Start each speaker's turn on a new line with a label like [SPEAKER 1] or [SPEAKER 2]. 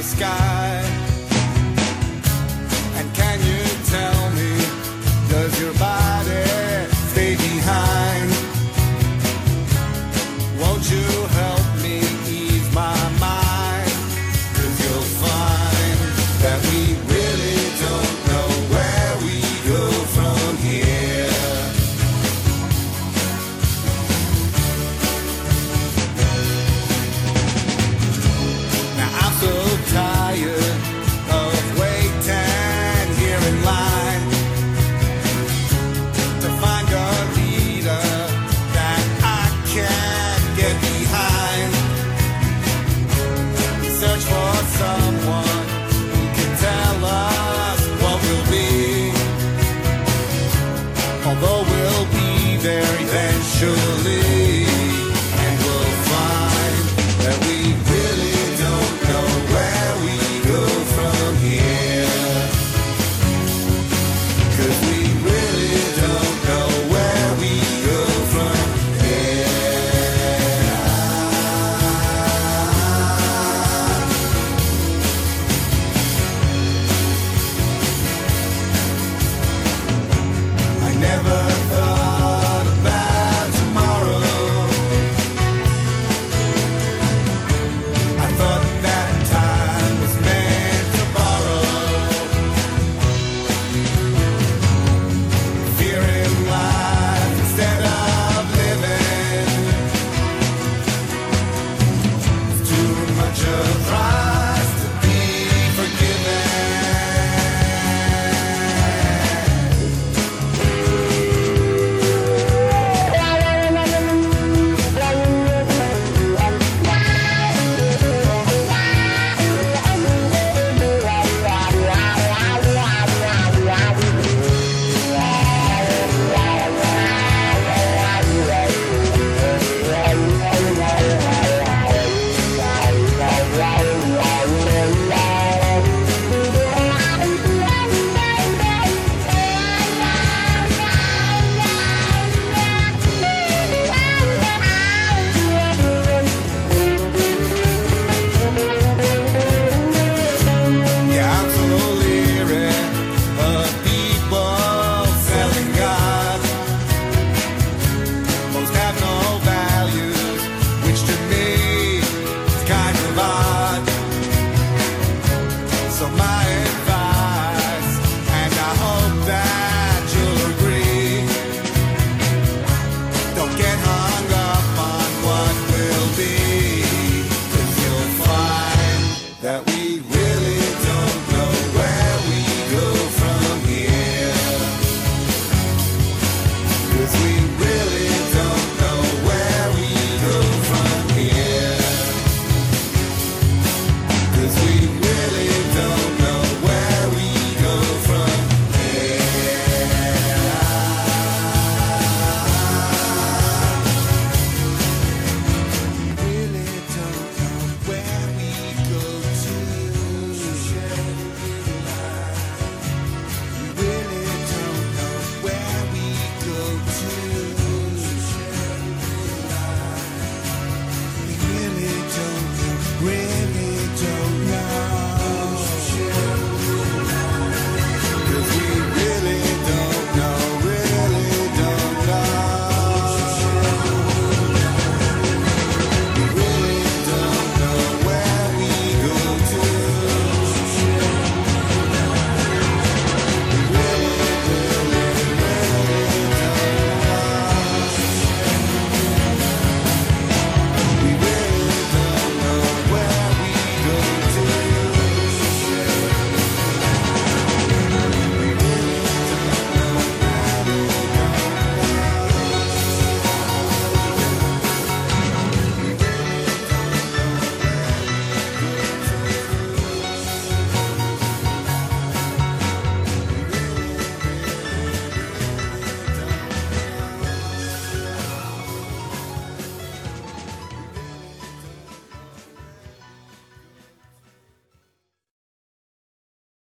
[SPEAKER 1] sky. And can you tell me, does your body stay behind? Won't you help me ease my mind? 'Cause you'll find that we really don't know where we go from here. Now I'm so tired of waiting here in line to find a leader that I can get behind. Search for someone who can tell us what we'll be. Although we'll be there eventually.